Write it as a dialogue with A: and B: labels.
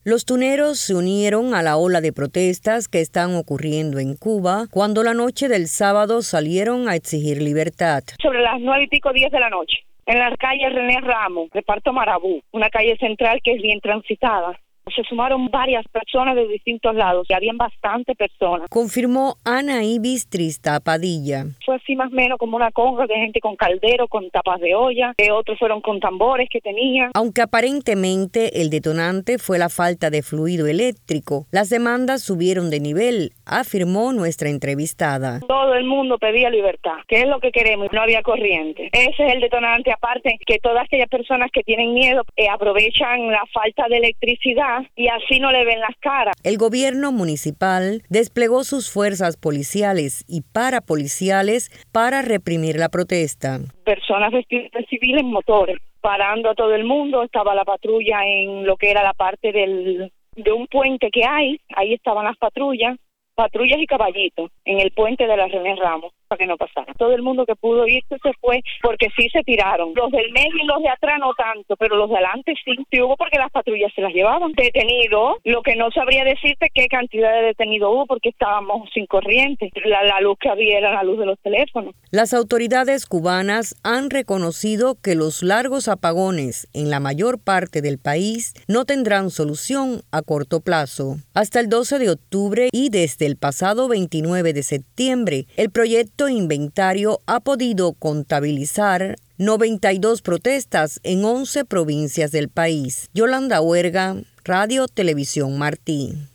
A: Los tuneros se unieron a la ola de protestas que están ocurriendo en Cuba cuando la noche del sábado salieron a exigir libertad.
B: Sobre las 9:10 de la noche, en la calle René Ramos, reparto Marabú, una calle central que es bien transitada. Se sumaron varias personas de distintos lados y habían bastante personas.
A: Confirmó Ana Ibis Trista Padilla.
B: Fue así más o menos como una conga de gente con caldero, con tapas de olla, otros fueron con tambores que tenían.
A: Aunque aparentemente el detonante fue la falta de fluido eléctrico, las demandas subieron de nivel, afirmó nuestra entrevistada.
B: Todo el mundo pedía libertad, que es lo que queremos, no había corriente. Ese es el detonante, aparte que todas aquellas personas que tienen miedo aprovechan la falta de electricidad y así no le ven las caras.
A: El gobierno municipal desplegó sus fuerzas policiales y parapoliciales para reprimir la protesta.
B: Personas vestidas de civil en motores, parando a todo el mundo. Estaba la patrulla en lo que era la parte de un puente que hay. Ahí estaban las patrullas y caballitos en el puente de la René Ramos para que no pasara. Todo el mundo que pudo irse se fue porque sí se tiraron. Los del medio y los de atrás no tanto, pero los de adelante sí hubo porque las patrullas se las llevaban. Detenidos, lo que no sabría decirte qué cantidad de detenidos hubo porque estábamos sin corriente. La luz que había era la luz de los teléfonos.
A: Las autoridades cubanas han reconocido que los largos apagones en la mayor parte del país no tendrán solución a corto plazo. Hasta el 12 de octubre y desde el pasado 29 de septiembre, el proyecto Inventario ha podido contabilizar 92 protestas en 11 provincias del país. Yolanda Huerga, Radio Televisión Martí.